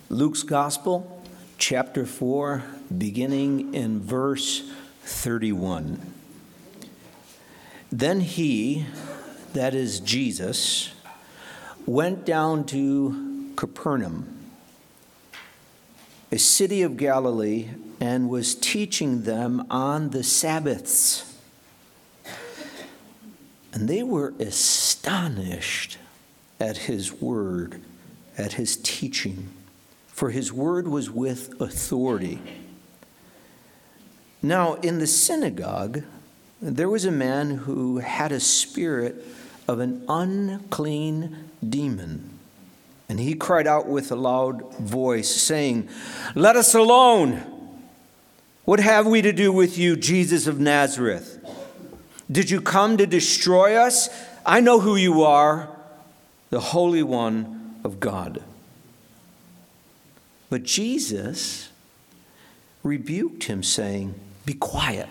Luke's Gospel, chapter 4, beginning in verse 31. Then he, that is Jesus, went down to Capernaum, a city of Galilee, and was teaching them on the Sabbaths. And they were astonished at his word, at his teaching, for his word was with authority. Now, in the synagogue, there was a man who had a spirit of an unclean demon. And he cried out with a loud voice, saying, "Let us alone! What have we to do with you, Jesus of Nazareth? Did you come to destroy us? I know who you are, the Holy One of God." But Jesus rebuked him, saying, "Be quiet.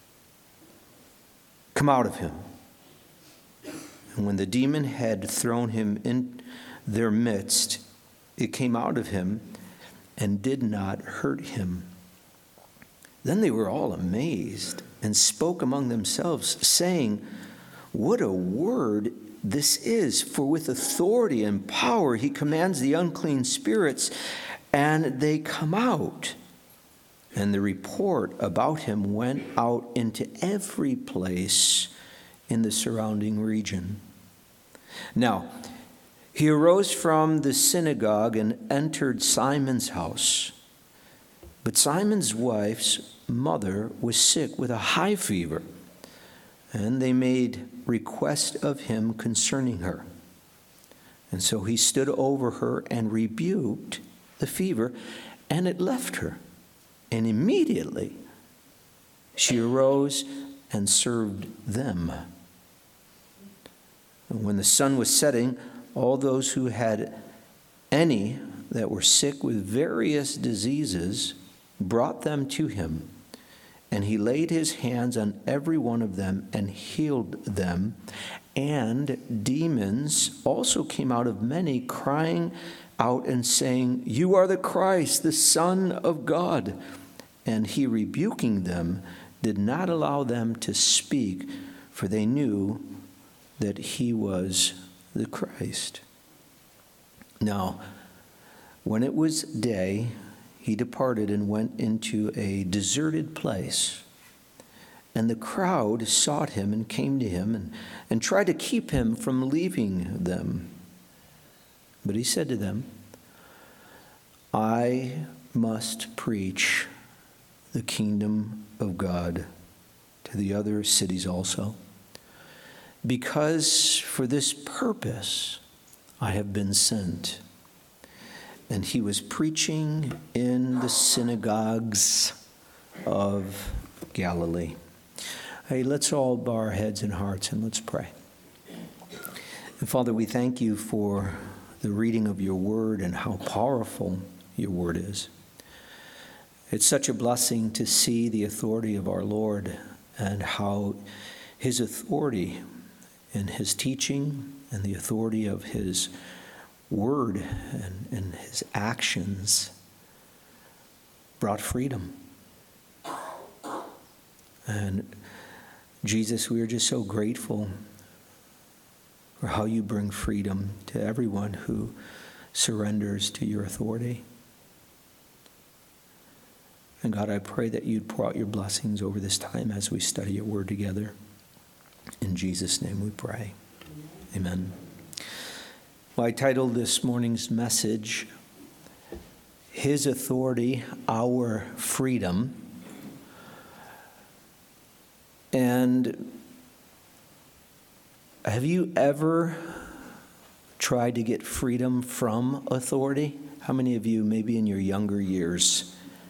Come out of him." And when the demon had thrown him in their midst, it came out of him and did not hurt him. Then they were all amazed and spoke among themselves, saying, "What a word this is! For with authority and power he commands the unclean spirits, and they come out." And the report about him went out into every place in the surrounding region. Now, he arose from the synagogue and entered Simon's house. But Simon's wife's mother was sick with a high fever, and they made request of him concerning her. And so he stood over her and rebuked the fever, and it left her. And immediately she arose and served them. And when the sun was setting, all those who had any that were sick with various diseases brought them to him. And he laid his hands on every one of them and healed them. And demons also came out of many, crying out and saying, "You are the Christ, the Son of God." And he, rebuking them, did not allow them to speak, for they knew that he was the Christ. Now, when it was day, he departed and went into a deserted place. And the crowd sought him and came to him and tried to keep him from leaving them. But he said to them, "I must preach the kingdom of God to the other cities also, because for this purpose I have been sent." And he was preaching in the synagogues of Galilee. Hey, let's all bow our heads and hearts and let's pray. And Father, we thank you for the reading of your word and how powerful your word is. It's such a blessing to see the authority of our Lord and how his authority in his teaching and the authority of his word and his actions brought freedom. And Jesus, we are just so grateful for how you bring freedom to everyone who surrenders to your authority. And God, I pray that you'd pour out your blessings over this time as we study your word together. In Jesus' name we pray. Amen. Well, I titled this morning's message, "His Authority, Our Freedom." And have you ever tried to get freedom from authority? How many of you, maybe in your younger years?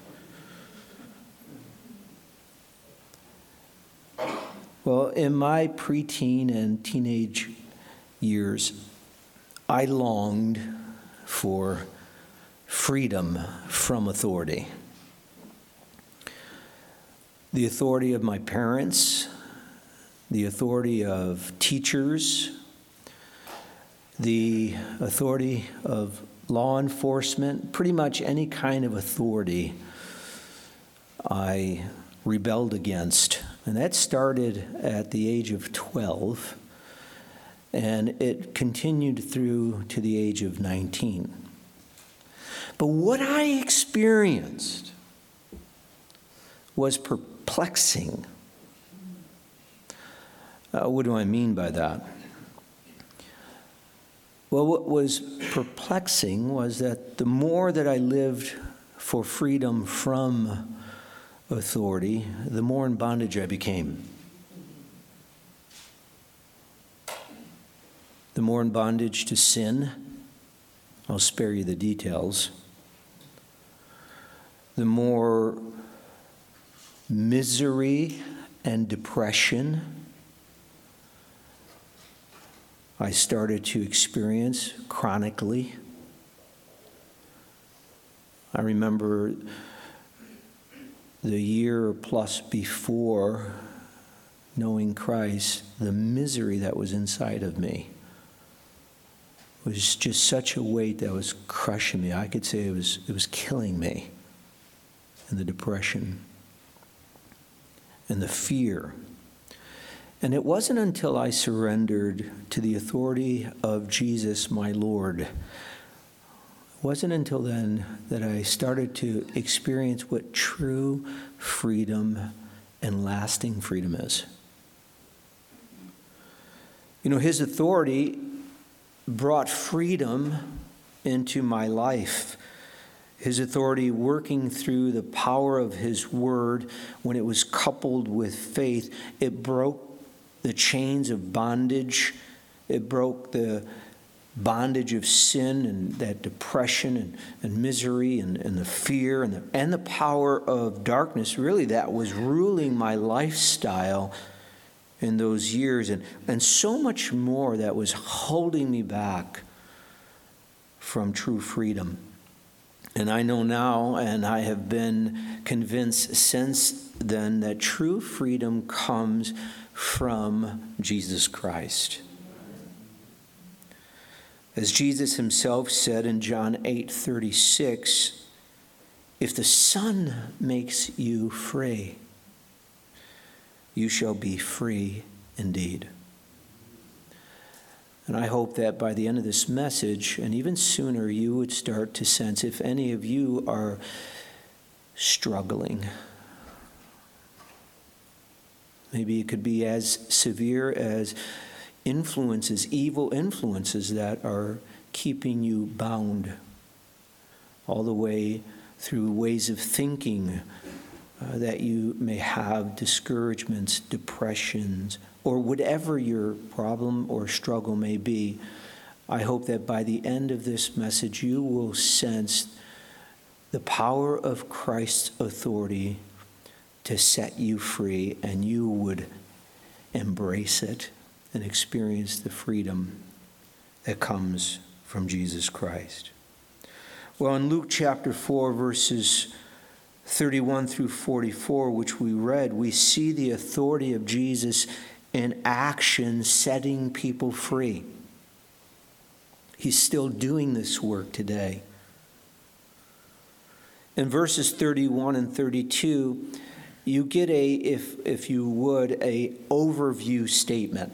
Well, in my preteen and teenage years, I longed for freedom from authority. The authority of my parents, the authority of teachers, the authority of law enforcement, pretty much any kind of authority I rebelled against. And that started at the age of 12, and it continued through to the age of 19. But what I experienced was perplexing. What do I mean by that? Well, what was perplexing was that the more that I lived for freedom from authority, the more in bondage I became. The more in bondage to sin. I'll spare you the details. The more misery and depression I started to experience chronically. I remember the year plus before knowing Christ, the misery that was inside of me was just such a weight that was crushing me. I could say it was killing me. And the depression and the fear. And it wasn't until I surrendered to the authority of Jesus, my Lord, it wasn't until then that I started to experience what true freedom and lasting freedom is. You know, his authority brought freedom into my life. His authority working through the power of his word, when it was coupled with faith, it broke the chains of bondage. It broke the bondage of sin and that depression and misery and the fear and the power of darkness, really, that was ruling my lifestyle in those years, and so much more that was holding me back from true freedom. And I know now, and I have been convinced since then, that true freedom comes from Jesus Christ. As Jesus himself said in John 8:36, if the Son makes you free, you shall be free indeed. And I hope that by the end of this message, and even sooner, you would start to sense, if any of you are struggling, maybe it could be as severe as influences, evil influences that are keeping you bound, all the way through ways of thinking that you may have, discouragements, depressions, or whatever your problem or struggle may be. I hope that by the end of this message, you will sense the power of Christ's authority to set you free, and you would embrace it and experience the freedom that comes from Jesus Christ. Well, in Luke chapter 4, verses 31 through 44, which we read, we see the authority of Jesus in action, setting people free. He's still doing this work today. In verses 31 and 32, you get if you would, a overview statement.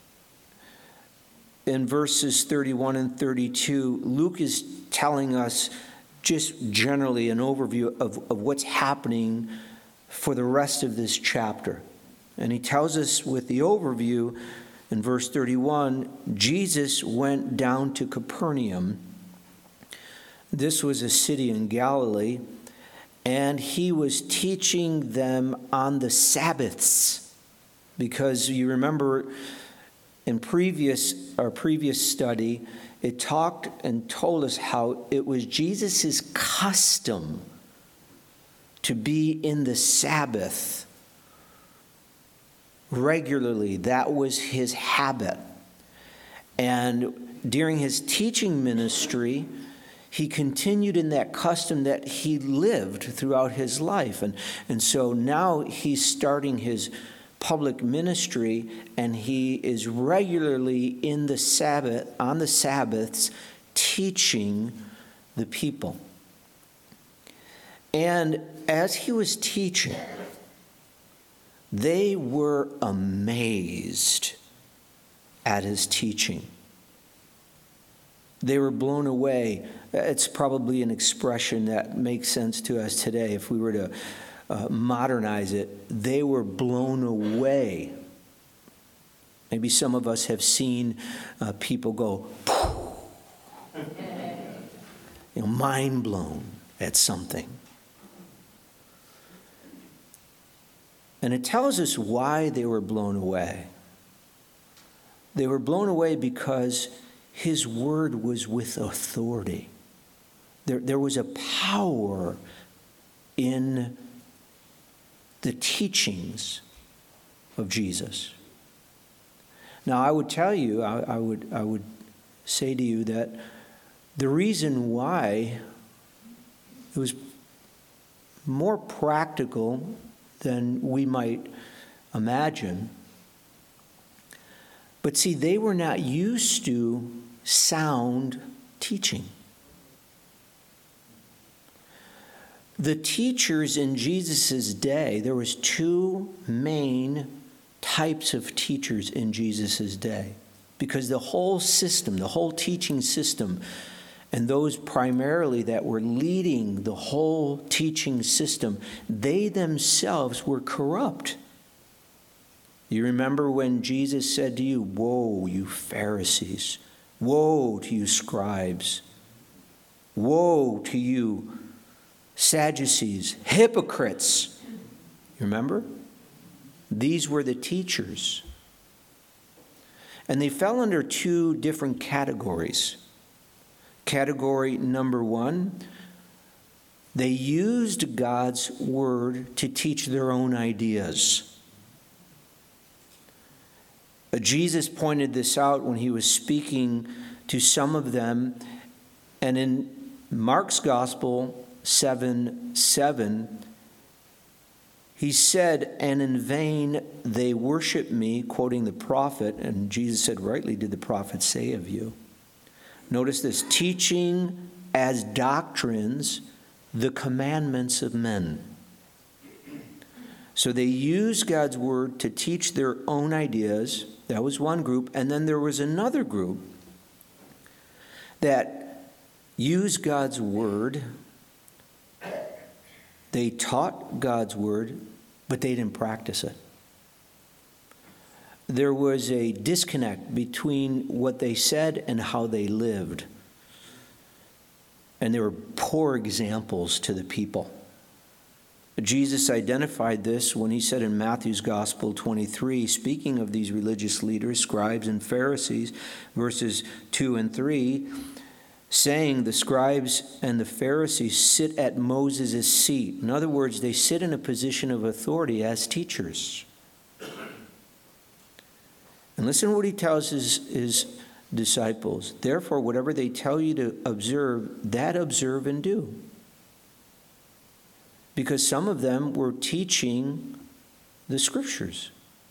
In verses 31 and 32, Luke is telling us just generally an overview of what's happening for the rest of this chapter. And he tells us with the overview in verse 31, Jesus went down to Capernaum. This was a city in Galilee, and he was teaching them on the Sabbaths. Because you remember in our previous study, it talked and told us how it was Jesus' custom to be in the Sabbath regularly. That was his habit. And during his teaching ministry, he continued in that custom that he lived throughout his life. And so now he's starting his public ministry, and he is regularly in the Sabbath, on the Sabbaths, teaching the people. And as he was teaching, they were amazed at his teaching. They were blown away. It's probably an expression that makes sense to us today if we were to modernize it. They were blown away. Maybe some of us have seen people go, mind blown at something. And it tells us why they were blown away. They were blown away because his word was with authority. There was a power in the teachings of Jesus. Now, I would tell you, I would say to you that the reason why it was more practical than we might imagine. But see, they were not used to sound teaching. The teachers in Jesus' day, there was two main types of teachers in Jesus' day. Because the whole system, the whole teaching system, and those primarily that were leading the whole teaching system, they themselves were corrupt. You remember when Jesus said to you, "Woe, you Pharisees! Woe to you, scribes! Woe to you, Sadducees, hypocrites!" You remember? These were the teachers. And they fell under two different categories. Category number one, they used God's word to teach their own ideas. Jesus pointed this out when he was speaking to some of them. And in Mark's Gospel 7:7, he said, "And in vain they worship me," quoting the prophet. And Jesus said, "Rightly did the prophet say of you." Notice this, "teaching as doctrines the commandments of men." So they used God's word to teach their own ideas. That was one group. And then there was another group that used God's word. They taught God's word, but they didn't practice it. There was a disconnect between what they said and how they lived. And they were poor examples to the people. Jesus identified this when he said in Matthew's Gospel 23, speaking of these religious leaders, scribes and Pharisees, verses 2 and 3, saying the scribes and the Pharisees sit at Moses' seat. In other words, they sit in a position of authority as teachers. And listen to what he tells his disciples. "Therefore, whatever they tell you to observe, that observe and do." Because some of them were teaching the scriptures.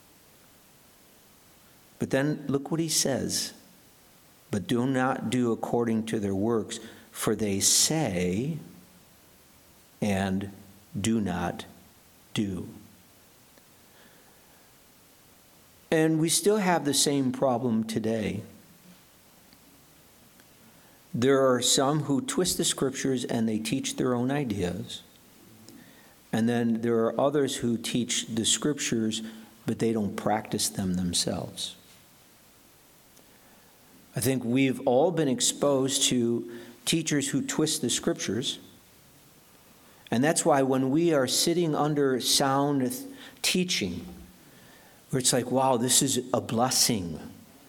But then look what he says. "But do not do according to their works, for they say and do not do." And we still have the same problem today. There are some who twist the scriptures and they teach their own ideas. And then there are others who teach the scriptures, but they don't practice them themselves. I think we've all been exposed to teachers who twist the scriptures. And that's why when we are sitting under sound teaching, where it's like, wow, this is a blessing.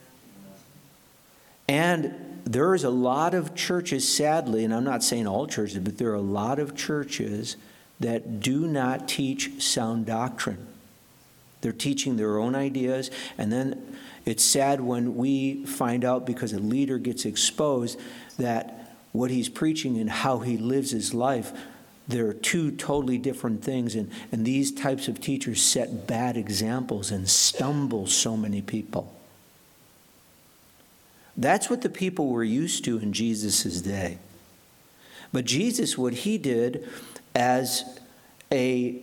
And there is a lot of churches, sadly, and I'm not saying all churches, but there are a lot of churches that do not teach sound doctrine. They're teaching their own ideas, and then it's sad when we find out, because a leader gets exposed, that what he's preaching and how he lives his life, they're two totally different things. And these types of teachers set bad examples and stumble so many people. That's what the people were used to in Jesus' day. But Jesus, what he did as a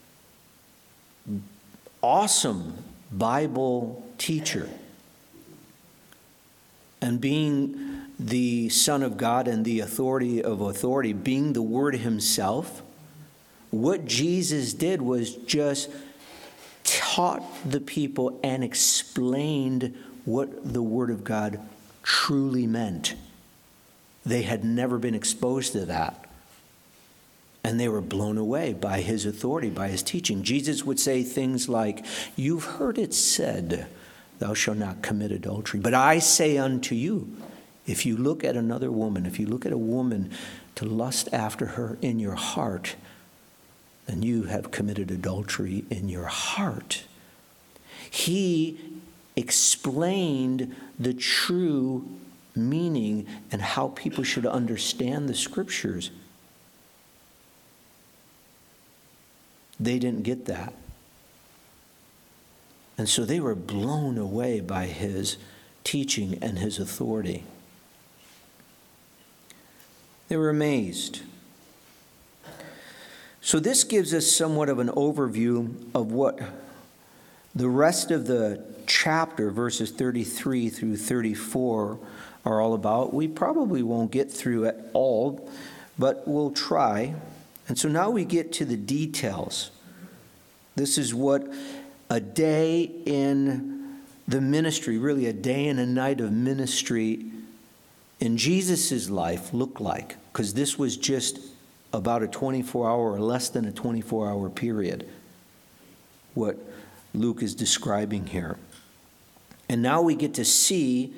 awesome Bible teacher, and being the Son of God and the authority of authority, being the Word himself, what Jesus did was just taught the people and explained what the Word of God truly meant. They had never been exposed to that. And they were blown away by his authority, by his teaching. Jesus would say things like, "You've heard it said, thou shalt not commit adultery. But I say unto you, if you look at another woman, if you look at a woman to lust after her in your heart, then you have committed adultery in your heart." He explained the true meaning and how people should understand the scriptures. They didn't get that. And so they were blown away by his teaching and his authority. They were amazed. So this gives us somewhat of an overview of what the rest of the chapter, verses 33 through 34, are all about. We probably won't get through it all, but we'll try. And so now we get to the details. This is what a day in the ministry, really a day and a night of ministry in Jesus' life looked like, because this was just about a 24-hour or less than a 24-hour period, what Luke is describing here. And now we get to see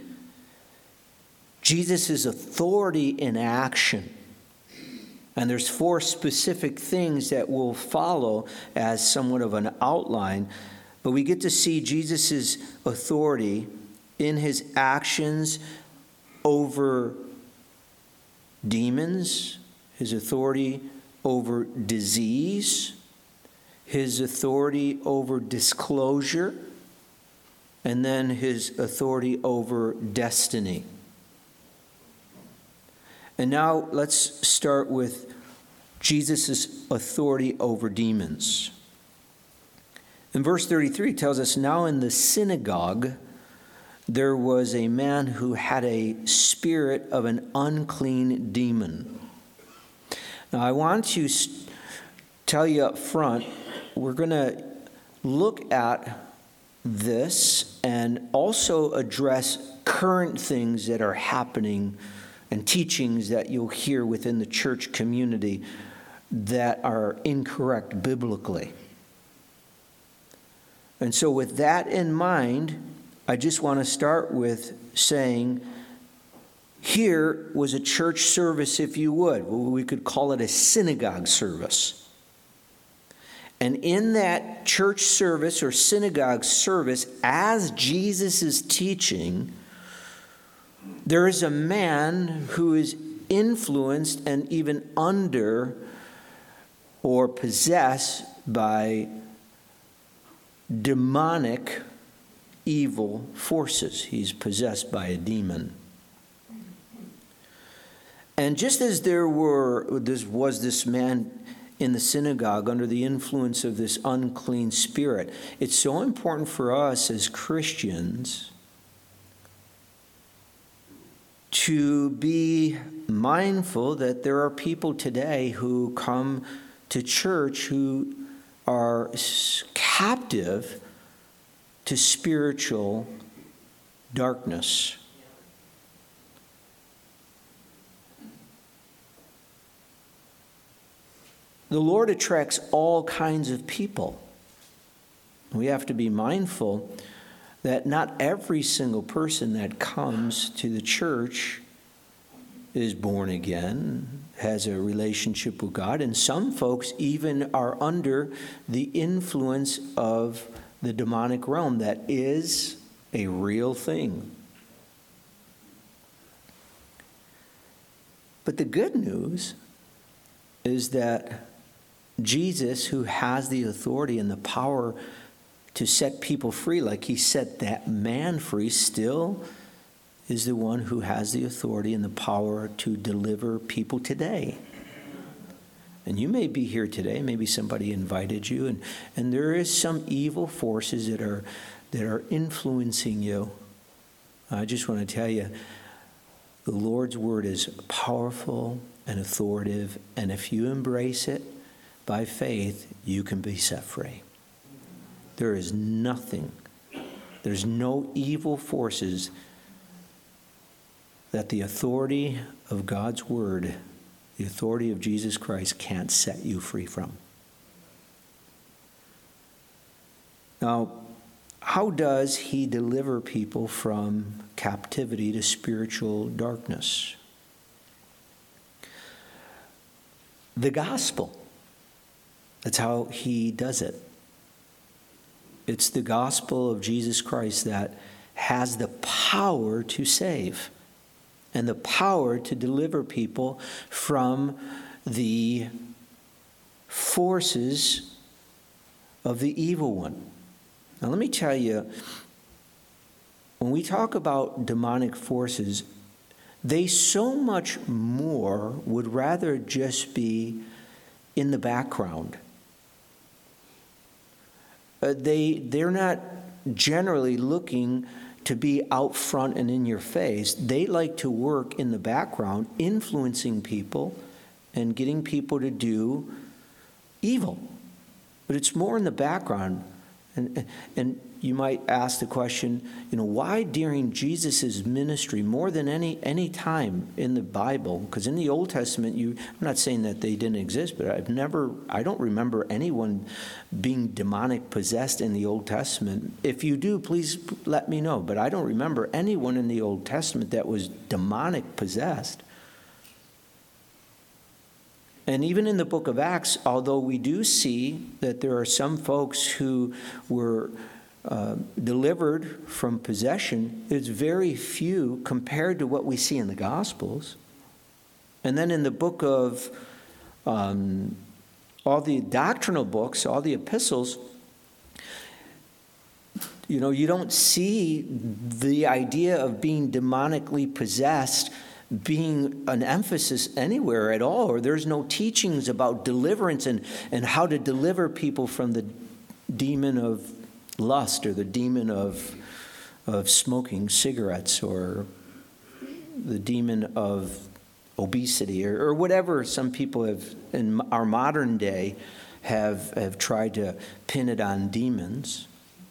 Jesus' authority in action. And there's 4 specific things that will follow as somewhat of an outline. But we get to see Jesus' authority in his actions over demons, his authority over disease, his authority over disclosure, and then his authority over destiny. And now let's start with Jesus' authority over demons. In verse 33, it tells us, "Now in the synagogue there was a man who had a spirit of an unclean demon." Now I want to tell you up front, we're going to look at this and also address current things that are happening and teachings that you'll hear within the church community that are incorrect biblically. And so with that in mind, I just want to start with saying, here was a church service, if you would. We could call it a synagogue service. And in that church service or synagogue service, as Jesus is teaching, there is a man who is influenced and even under or possessed by demonic evil forces. He's possessed by a demon. And just as was this man in the synagogue under the influence of this unclean spirit, it's so important for us as Christians to be mindful that there are people today who come to church who are captive to spiritual darkness. The Lord attracts all kinds of people. We have to be mindful that not every single person that comes to the church is born again, has a relationship with God, and some folks even are under the influence of the demonic realm. That is a real thing. But the good news is that Jesus, who has the authority and the power to set people free, like he set that man free, still is the one who has the authority and the power to deliver people today. And you may be here today, maybe somebody invited you, and there is some evil forces that are influencing you. I just want to tell you, the Lord's word is powerful and authoritative, and if you embrace it by faith, you can be set free. There is nothing, there's no evil forces that the authority of God's word, the authority of Jesus Christ, can't set you free from. Now, how does he deliver people from captivity to spiritual darkness? The gospel. That's how he does it. It's the gospel of Jesus Christ that has the power to save and the power to deliver people from the forces of the evil one. Now, let me tell you, when we talk about demonic forces, they so much more would rather just be in the background. They're not generally looking to be out front and in your face. They like to work in the background, influencing people and getting people to do evil. But it's more in the background. And you might ask the question, why during Jesus' ministry, more than any time in the Bible, because in the Old Testament, I'm not saying that they didn't exist, but I don't remember anyone being demonic possessed in the Old Testament. If you do, please let me know. But I don't remember anyone in the Old Testament that was demonic possessed. And even in the book of Acts, although we do see that there are some folks who were delivered from possession, it's very few compared to what we see in the Gospels. And then in the book of all the doctrinal books, all the epistles, you don't see the idea of being demonically possessed being an emphasis anywhere at all, or there's no teachings about deliverance and how to deliver people from the demon of lust or the demon of smoking cigarettes or the demon of obesity or whatever some people have in our modern day have tried to pin it on demons.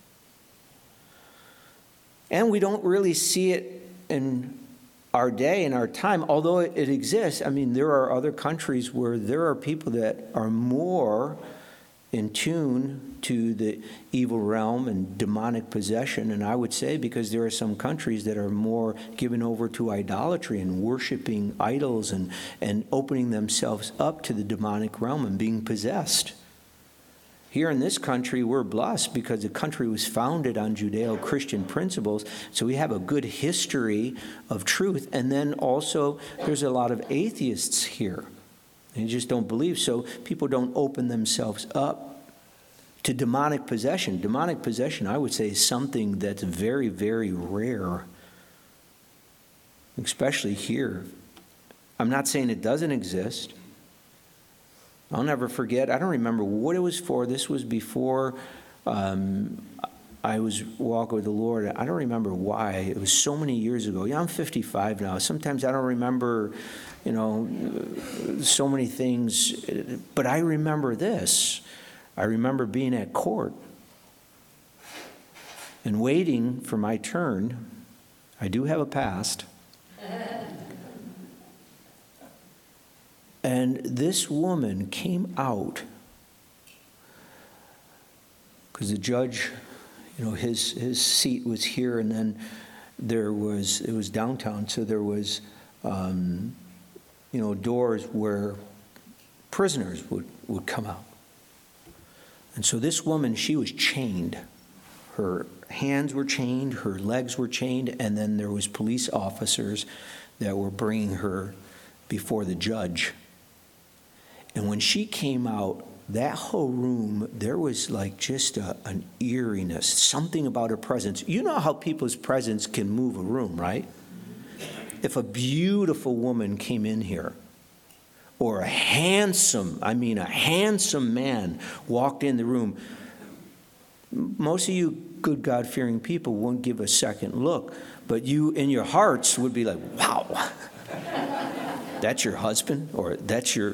And we don't really see it in our day and our time, although it exists. I mean, there are other countries where there are people that are more in tune to the evil realm and demonic possession. And I would say because there are some countries that are more given over to idolatry and worshiping idols and opening themselves up to the demonic realm and being possessed. Here in this country, we're blessed because the country was founded on Judeo-Christian principles, so we have a good history of truth. And then also, there's a lot of atheists here. They just don't believe, so people don't open themselves up to demonic possession. Demonic possession, I would say, is something that's very, very rare, especially here. I'm not saying it doesn't exist. I'll never forget. I don't remember what it was for. This was before I was walking with the Lord. I don't remember why. It was so many years ago. Yeah, I'm 55 now. Sometimes I don't remember, so many things. But I remember this. I remember being at court and waiting for my turn. I do have a past. And this woman came out because the judge, his seat was here, and then it was downtown, so there was, doors where prisoners would come out. And so this woman, she was chained. Her hands were chained, her legs were chained, and then there was police officers that were bringing her before the judge. And when she came out, that whole room, there was like just an eeriness, something about her presence. You know how people's presence can move a room, right? if a beautiful woman came in here, or a handsome man walked in the room, most of you good God-fearing people won't give a second look, but you in your hearts would be like, wow, that's your husband, or that's your...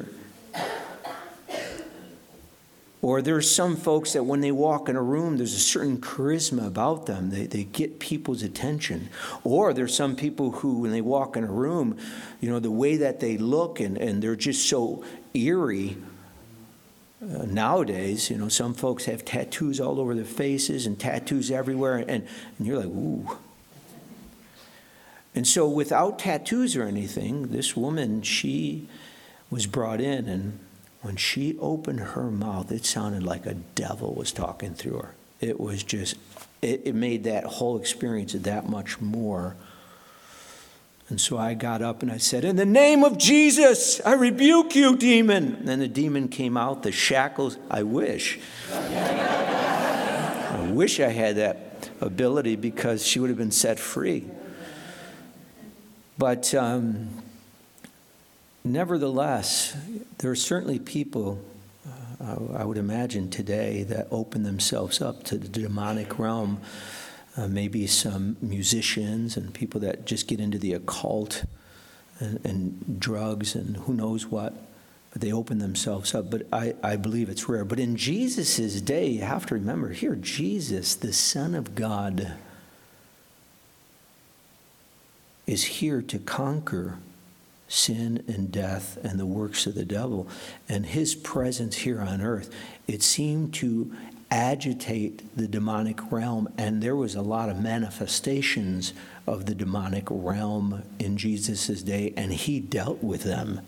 Or there's some folks that when they walk in a room, there's a certain charisma about them. They get people's attention. Or there's some people who, when they walk in a room, the way that they look and they're just so eerie. Nowadays, some folks have tattoos all over their faces and tattoos everywhere. And you're like, ooh. And so without tattoos or anything, this woman, she was brought in, and when she opened her mouth, it sounded like a devil was talking through her. It was just, it made that whole experience that much more. And so I got up and I said, in the name of Jesus, I rebuke you, demon. And the demon came out, the shackles. I wish I had that ability, because she would have been set free. But nevertheless, there are certainly people, I would imagine today, that open themselves up to the demonic realm. Maybe some musicians and people that just get into the occult and drugs and who knows what. But they open themselves up. But I believe it's rare. But in Jesus' day, you have to remember here, Jesus, the Son of God, is here to conquer sin and death and the works of the devil. And his presence here on earth, it seemed to agitate the demonic realm. And there was a lot of manifestations of the demonic realm in Jesus' day, and he dealt with them.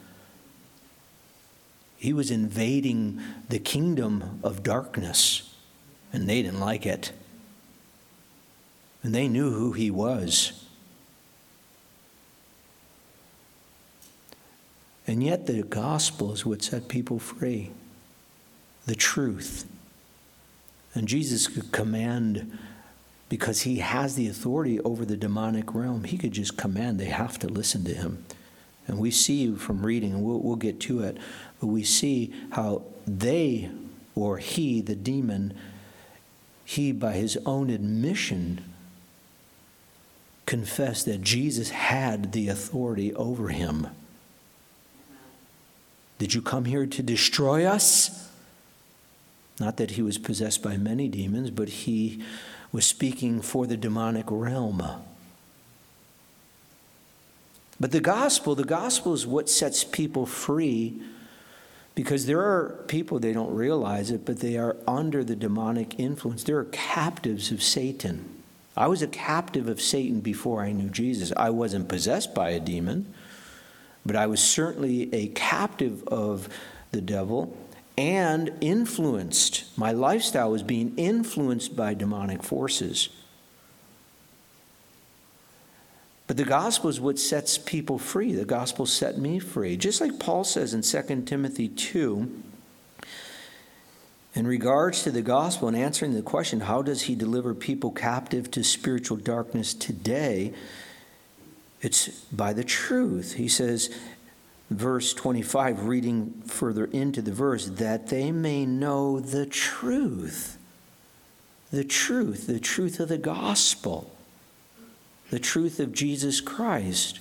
He was invading the kingdom of darkness, and they didn't like it. And they knew who he was. And yet the gospel is what set people free. The truth. And Jesus could command, because he has the authority over the demonic realm, he could just command they have to listen to him. And we see from reading, and we'll get to it, but we see how they, or he, the demon, he by his own admission confessed that Jesus had the authority over him. Did you come here to destroy us? Not that he was possessed by many demons, but he was speaking for the demonic realm. But the gospel is what sets people free, because there are people, they don't realize it, but they are under the demonic influence. They are captives of Satan. I was a captive of Satan before I knew Jesus. I wasn't possessed by a demon, but I was certainly a captive of the devil and influenced. My lifestyle was being influenced by demonic forces. But the gospel is what sets people free. The gospel set me free. Just like Paul says in 2 Timothy 2, in regards to the gospel and answering the question, how does he deliver people captive to spiritual darkness today? It's by the truth. He says, verse 25, reading further into the verse, that they may know the truth. The truth of the gospel. The truth of Jesus Christ.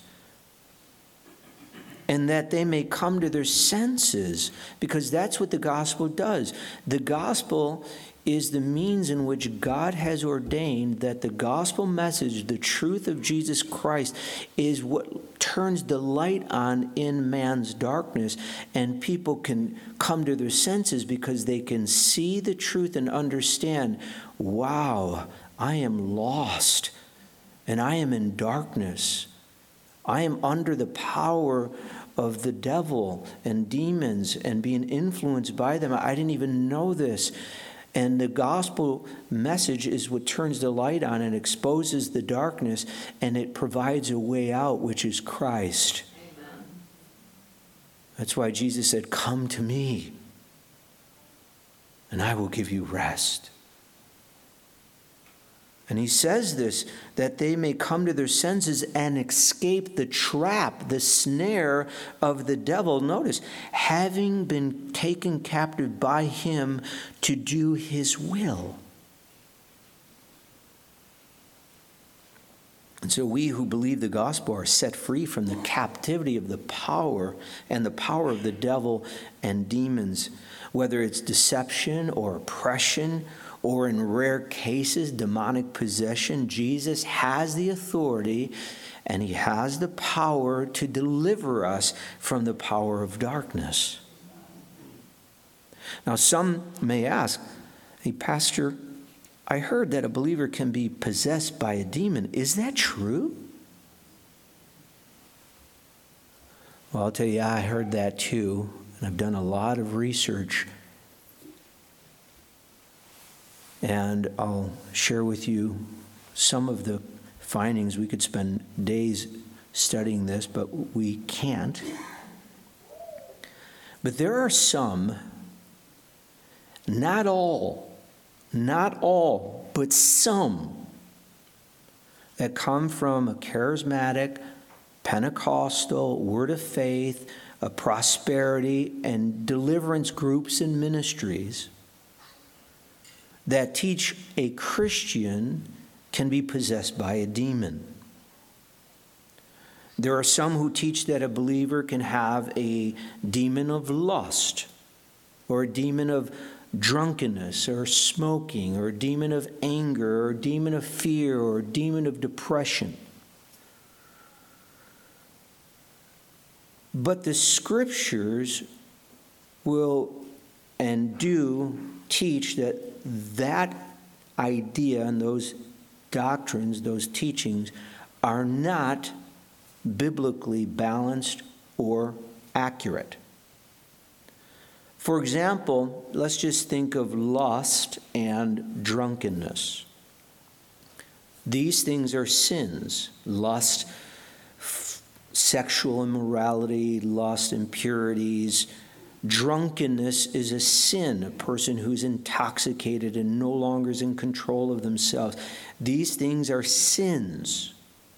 And that they may come to their senses, because that's what the gospel does. The gospel is the means in which God has ordained that the gospel message, the truth of Jesus Christ, is what turns the light on in man's darkness, and people can come to their senses because they can see the truth and understand, wow, I am lost and I am in darkness. I am under the power of the devil and demons and being influenced by them. I didn't even know this. And the gospel message is what turns the light on and exposes the darkness, and it provides a way out, which is Christ. Amen. That's why Jesus said, come to me, and I will give you rest. And he says this, that they may come to their senses and escape the trap, the snare of the devil. Notice, having been taken captive by him to do his will. And so we who believe the gospel are set free from the captivity of the power of the devil and demons, whether it's deception or oppression, or in rare cases, demonic possession. Jesus has the authority and he has the power to deliver us from the power of darkness. Now, some may ask, hey, Pastor, I heard that a believer can be possessed by a demon. Is that true? Well, I'll tell you, I heard that too, and I've done a lot of research. And I'll share with you some of the findings. We could spend days studying this, but we can't. But there are some, not all, but some, that come from a charismatic, Pentecostal, word of faith, a prosperity, and deliverance groups and ministries that teach a Christian can be possessed by a demon. There are some who teach that a believer can have a demon of lust, or a demon of drunkenness, or smoking, or a demon of anger, or a demon of fear, or a demon of depression. But the scriptures will and do teach that idea and those doctrines, those teachings, are not biblically balanced or accurate. For example, let's just think of lust and drunkenness. These things are sins. Lust, sexual immorality, lust, impurities. Drunkenness is a sin, a person who's intoxicated and no longer is in control of themselves. These things are sins.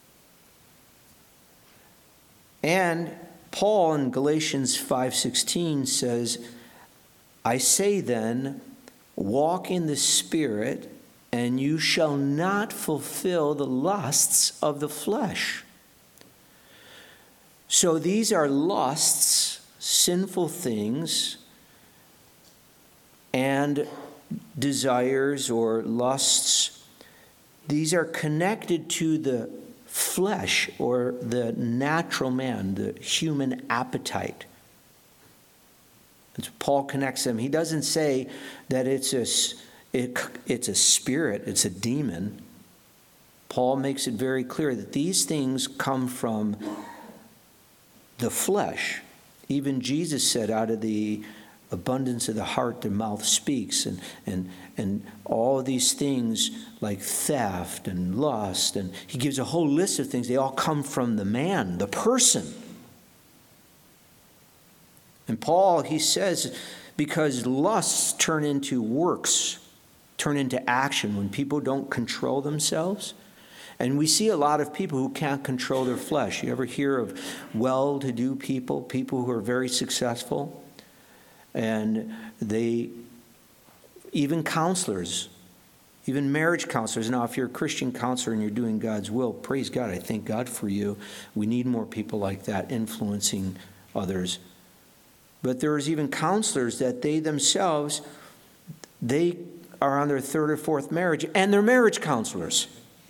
And Paul in Galatians 5:16 says, I say then, walk in the Spirit, and you shall not fulfill the lusts of the flesh. So these are lusts, sinful things, and desires or lusts. These are connected to the flesh or the natural man, the human appetite. And so Paul connects them. He doesn't say that it's a spirit, it's a demon. Paul makes it very clear that these things come from the flesh. Even Jesus said, out of the abundance of the heart, the mouth speaks. And all of these things like theft and lust, and he gives a whole list of things. They all come from the man, the person. And Paul, he says, because lusts turn into works, turn into action when people don't control themselves. And we see a lot of people who can't control their flesh. You ever hear of well-to-do people who are very successful? And even counselors, even marriage counselors. Now, if you're a Christian counselor and you're doing God's will, praise God. I thank God for you. We need more people like that influencing others. But there's even counselors that they themselves, they are on their third or fourth marriage, and they're marriage counselors.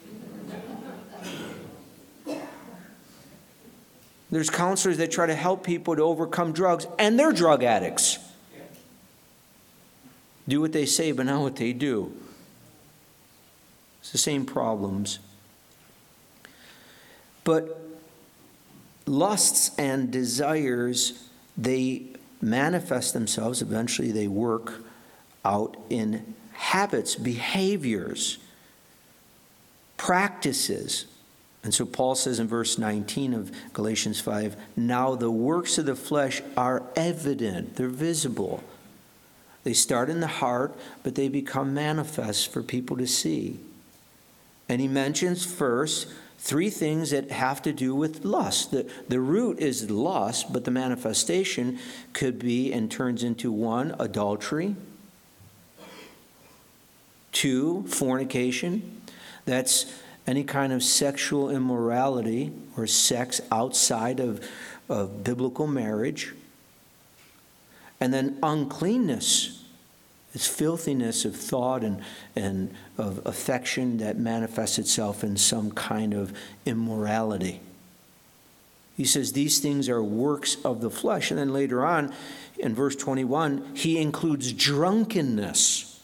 There's counselors that try to help people to overcome drugs, and they're drug addicts. Do what they say, but not what they do. It's the same problems. But lusts and desires, they manifest themselves. Eventually they work out in habits, behaviors, practices. And so Paul says in verse 19 of Galatians 5, now the works of the flesh are evident. They're visible. They start in the heart, but they become manifest for people to see. And he mentions first 3 things that have to do with lust. The root is lust, but the manifestation could be and turns into 1, adultery. 2, fornication. That's any kind of sexual immorality or sex outside of biblical marriage. And then uncleanness. It's filthiness of thought and of affection that manifests itself in some kind of immorality. He says these things are works of the flesh. And then later on, in verse 21, he includes drunkenness.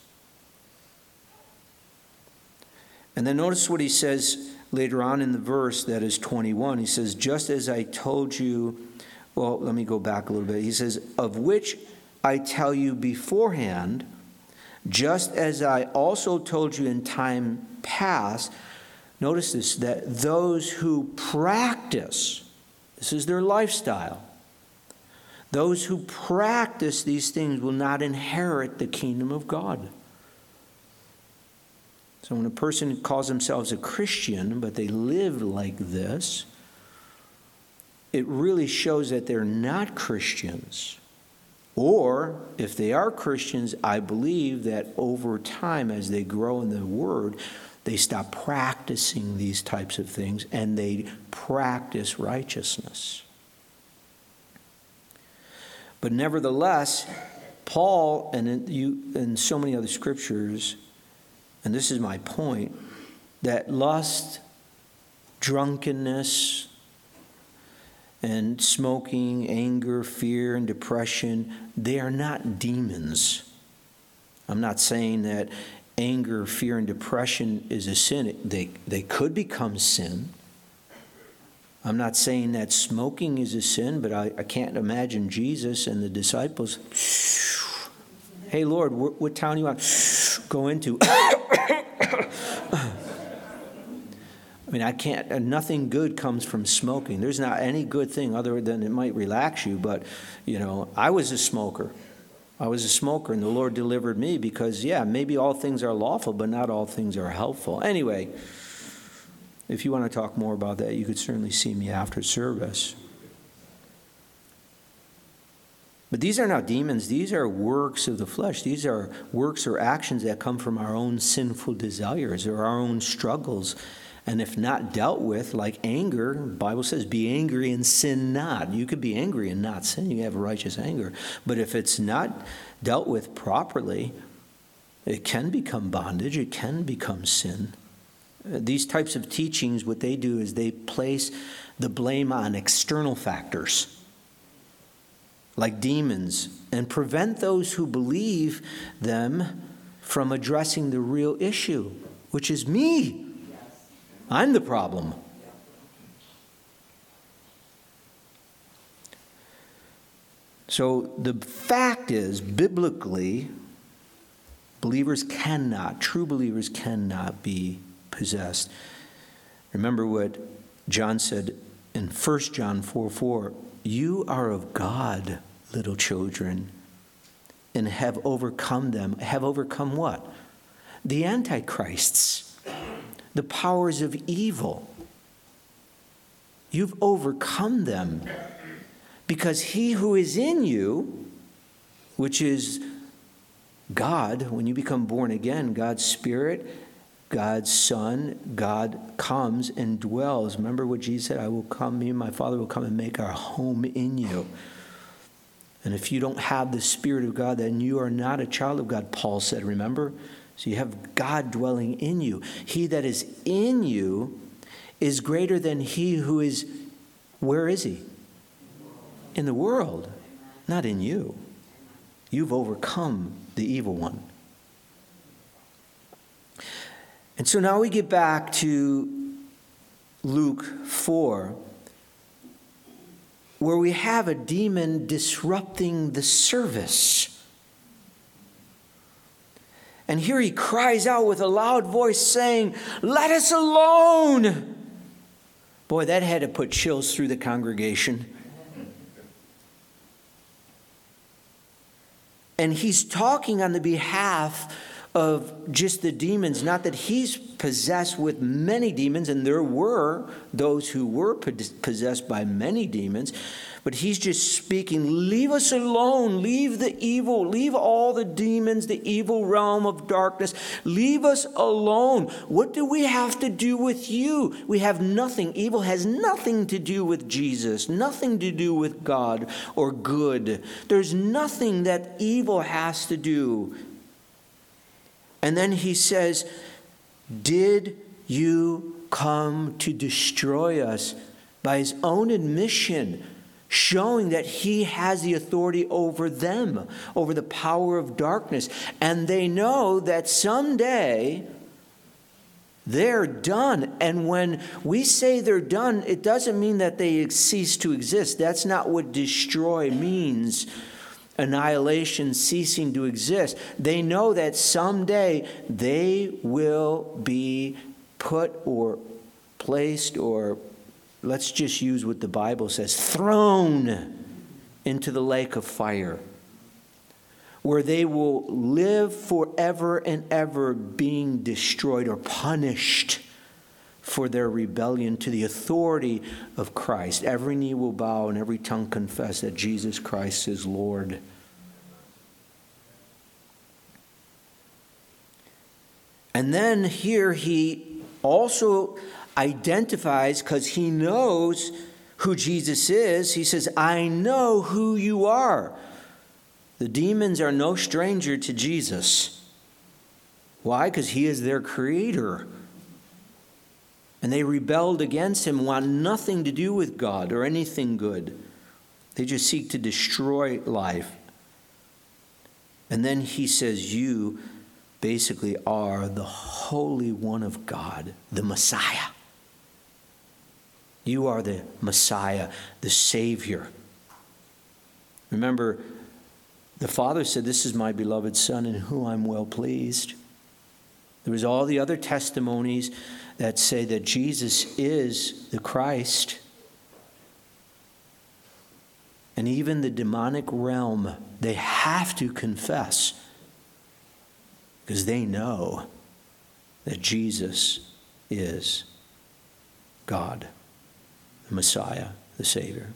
And then notice what he says later on in the verse that is 21. He says, just as I told you, well, let me go back a little bit. He says, of which I tell you beforehand, just as I also told you in time past. Notice this, that those who practice, this is their lifestyle, those who practice these things will not inherit the kingdom of God. So when a person calls themselves a Christian, but they live like this, it really shows that they're not Christians. Or, if they are Christians, I believe that over time, as they grow in the Word, they stop practicing these types of things and they practice righteousness. But nevertheless, Paul and so many other scriptures, and this is my point, that lust, drunkenness, and smoking, anger, fear, and depression, they are not demons. I'm not saying that anger, fear, and depression is a sin. They could become sin. I'm not saying that smoking is a sin, but I can't imagine Jesus and the disciples, hey, Lord, what town you want to go into? I mean, nothing good comes from smoking. There's not any good thing other than it might relax you. But, I was a smoker. And the Lord delivered me because, maybe all things are lawful, but not all things are helpful. Anyway, if you want to talk more about that, you could certainly see me after service. But these are not demons. These are works of the flesh. These are works or actions that come from our own sinful desires or our own struggles. And if not dealt with, like anger, the Bible says, be angry and sin not. You could be angry and not sin. You have a righteous anger. But if it's not dealt with properly, it can become bondage. It can become sin. These types of teachings, what they do is they place the blame on external factors, like demons, and prevent those who believe them from addressing the real issue, which is me. I'm the problem. So the fact is, biblically, true believers cannot be possessed. Remember what John said in 1 John 4:4, you are of God, little children, and have overcome them. Have overcome what? The antichrists. The powers of evil. You've overcome them because he who is in you, which is God, when you become born again, God's Spirit, God's Son, God comes and dwells. Remember what Jesus said, I will come, me and my Father will come and make our home in you. And if you don't have the Spirit of God, then you are not a child of God, Paul said, remember? So you have God dwelling in you. He that is in you is greater than he who is, where is he? In the world, not in you. You've overcome the evil one. And so now we get back to Luke 4, where we have a demon disrupting the service. And here he cries out with a loud voice saying, let us alone. Boy, that had to put chills through the congregation. And he's talking on the behalf of just the demons, not that he's possessed with many demons, and there were those who were possessed by many demons, but he's just speaking, leave us alone, leave the evil, leave all the demons, the evil realm of darkness, leave us alone. What do we have to do with you? We have nothing. Evil has nothing to do with Jesus, nothing to do with God or good. There's nothing that evil has to do. And then he says, did you come to destroy us? By his own admission, showing that he has the authority over them, over the power of darkness. And they know that someday they're done. And when we say they're done, it doesn't mean that they cease to exist. That's not what destroy means. Annihilation, ceasing to exist. They know that someday they will be put or placed, or let's just use what the Bible says, thrown into the lake of fire, where they will live forever and ever being destroyed or punished for their rebellion to the authority of Christ. Every knee will bow and every tongue confess that Jesus Christ is Lord. And then here he also identifies, because he knows who Jesus is, he says, I know who you are. The demons are no stranger to Jesus. Why? Because he is their creator. And they rebelled against him, want nothing to do with God or anything good. They just seek to destroy life. And then he says, you basically are the Holy One of God, the Messiah. You are the Messiah, the Savior. Remember, the Father said, this is my beloved Son in whom I'm well pleased. There was all the other testimonies that say that Jesus is the Christ. And even the demonic realm, they have to confess, because they know that Jesus is God, the Messiah, the Savior.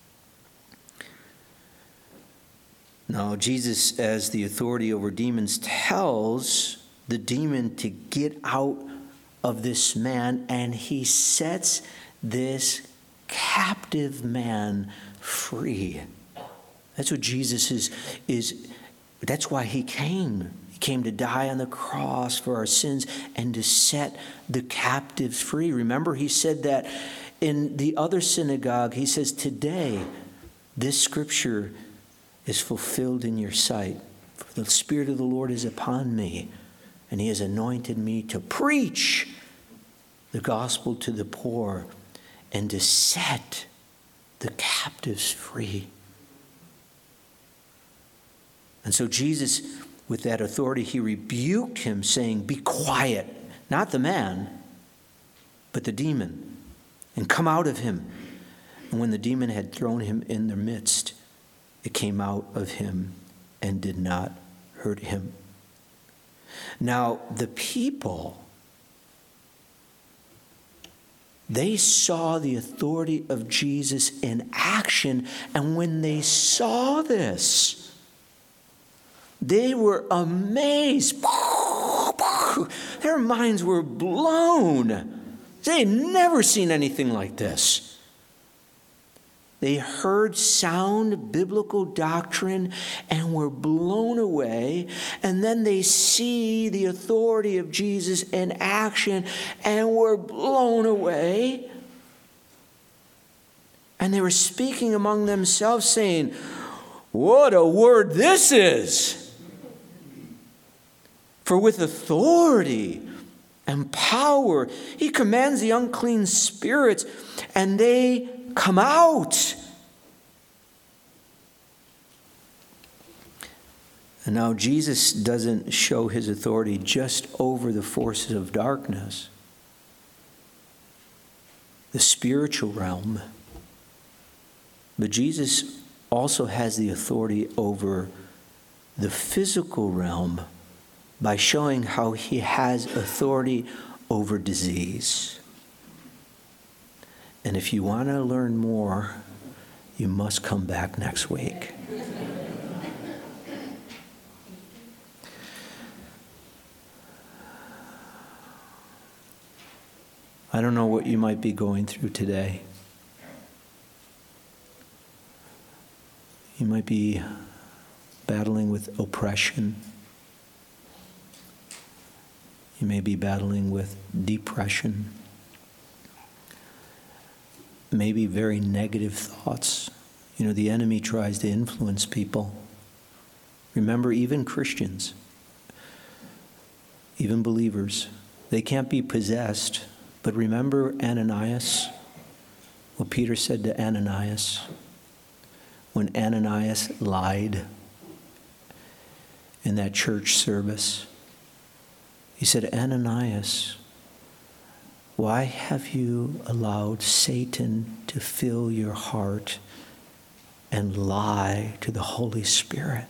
Now, Jesus, as the authority over demons, tells the demon to get out of this man, and he sets this captive man free. That's what Jesus is. That's why he came. He came to die on the cross for our sins and to set the captives free. Remember, he said that in the other synagogue. He says, today, this scripture is fulfilled in your sight. For the Spirit of the Lord is upon me, and he has anointed me to preach the gospel to the poor and to set the captives free. And so Jesus, with that authority, he rebuked him, saying, be quiet, not the man, but the demon, and come out of him. And when the demon had thrown him in their midst, it came out of him and did not hurt him. Now, the people, they saw the authority of Jesus in action, and when they saw this, they were amazed. Their minds were blown. They had never seen anything like this. They heard sound biblical doctrine and were blown away. And then they see the authority of Jesus in action and were blown away. And they were speaking among themselves, saying, what a word this is! For with authority and power, he commands the unclean spirits, and they come out. And now Jesus doesn't show his authority just over the forces of darkness, the spiritual realm, but Jesus also has the authority over the physical realm by showing how he has authority over disease. And if you want to learn more, you must come back next week. I don't know what you might be going through today. You might be battling with oppression. You may be battling with depression. Maybe very negative thoughts. You know, the enemy tries to influence people. Remember, even Christians, even believers, they can't be possessed. But remember Ananias, what Peter said to Ananias, when Ananias lied in that church service. He said, Ananias, why have you allowed Satan to fill your heart and lie to the Holy Spirit?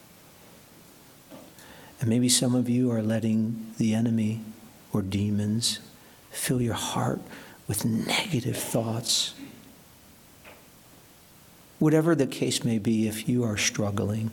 And maybe some of you are letting the enemy or demons fill your heart with negative thoughts. Whatever the case may be, if you are struggling,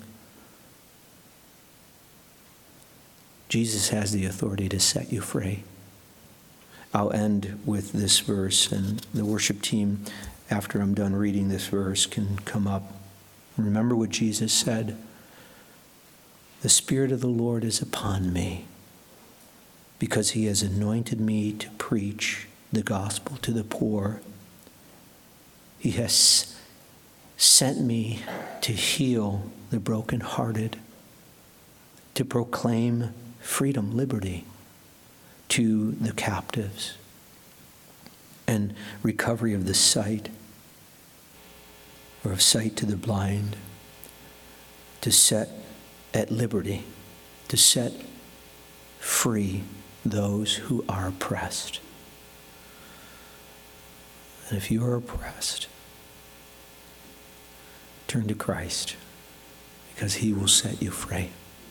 Jesus has the authority to set you free. I'll end with this verse, and the worship team, after I'm done reading this verse, can come up. Remember what Jesus said. The Spirit of the Lord is upon me, because he has anointed me to preach the gospel to the poor. He has sent me to heal the brokenhearted, to proclaim freedom, liberty to the captives, and recovery of the sight, or of sight to the blind, to set at liberty, to set free those who are oppressed. And if you are oppressed, turn to Christ, because he will set you free.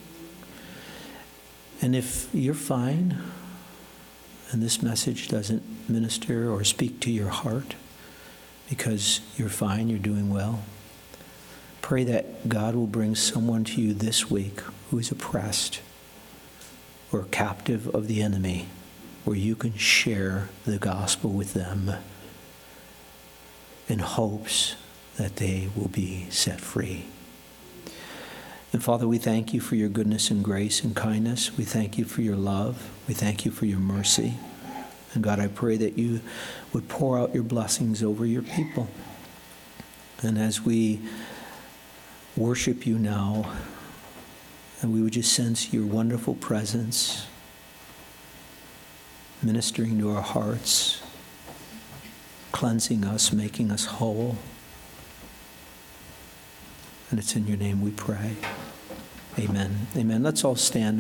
And if you're fine, and this message doesn't minister or speak to your heart, because you're fine, you're doing well, pray that God will bring someone to you this week who is oppressed or captive of the enemy, where you can share the gospel with them in hopes that they will be set free. And Father, we thank you for your goodness and grace and kindness. We thank you for your love. We thank you for your mercy. And God, I pray that you would pour out your blessings over your people. And as we worship you now, and we would just sense your wonderful presence ministering to our hearts, cleansing us, making us whole. And it's in your name we pray. Amen. Amen. Let's all stand.